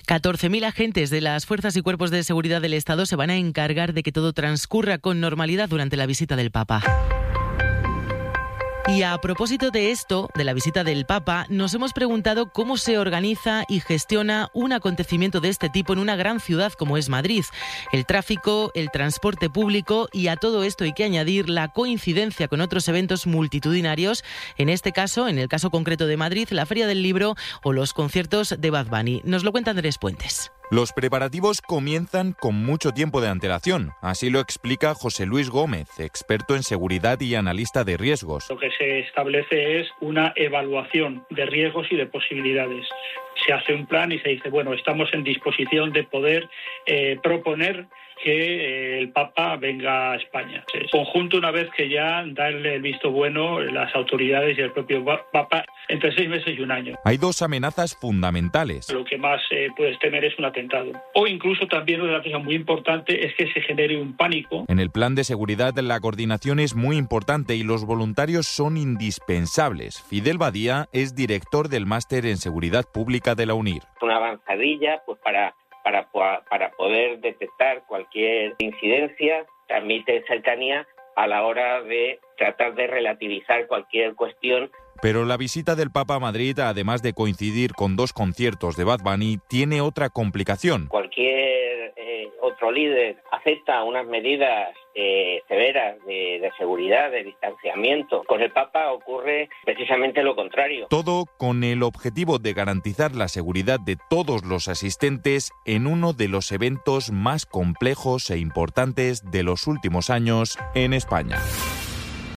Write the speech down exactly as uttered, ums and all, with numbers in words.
catorce mil agentes de las fuerzas y cuerpos de seguridad del Estado se van a encargar de que todo transcurra con normalidad durante la visita del Papa. Y a propósito de esto, de la visita del Papa, nos hemos preguntado cómo se organiza y gestiona un acontecimiento de este tipo en una gran ciudad como es Madrid. El tráfico, el transporte público y a todo esto hay que añadir la coincidencia con otros eventos multitudinarios, en este caso, en el caso concreto de Madrid, la Feria del Libro o los conciertos de Bad Bunny. Nos lo cuenta Andrés Puentes. Los preparativos comienzan con mucho tiempo de antelación. Así lo explica José Luis Gómez, experto en seguridad y analista de riesgos. Lo que se establece es una evaluación de riesgos y de posibilidades. Se hace un plan y se dice, bueno, estamos en disposición de poder eh, proponer que eh, el Papa venga a España. El conjunto, una vez que ya darle el visto bueno las autoridades y el propio Papa, entre seis meses y un año. Hay dos amenazas fundamentales. Lo que más eh, puedes temer es un atentado. O incluso también una cosa muy importante es que se genere un pánico. En el plan de seguridad la coordinación es muy importante y los voluntarios son indispensables. Fidel Badía es director del Máster en Seguridad Pública de la UNIR. Una avanzadilla pues para, para, para poder detectar cualquier incidencia, transmite cercanía a la hora de tratar de relativizar cualquier cuestión. Pero la visita del Papa a Madrid, además de coincidir con dos conciertos de Bad Bunny, tiene otra complicación. Cualquier eh, otro líder acepta unas medidas eh, severas de, de seguridad, de distanciamiento. Con el Papa ocurre precisamente lo contrario. Todo con el objetivo de garantizar la seguridad de todos los asistentes en uno de los eventos más complejos e importantes de los últimos años en España.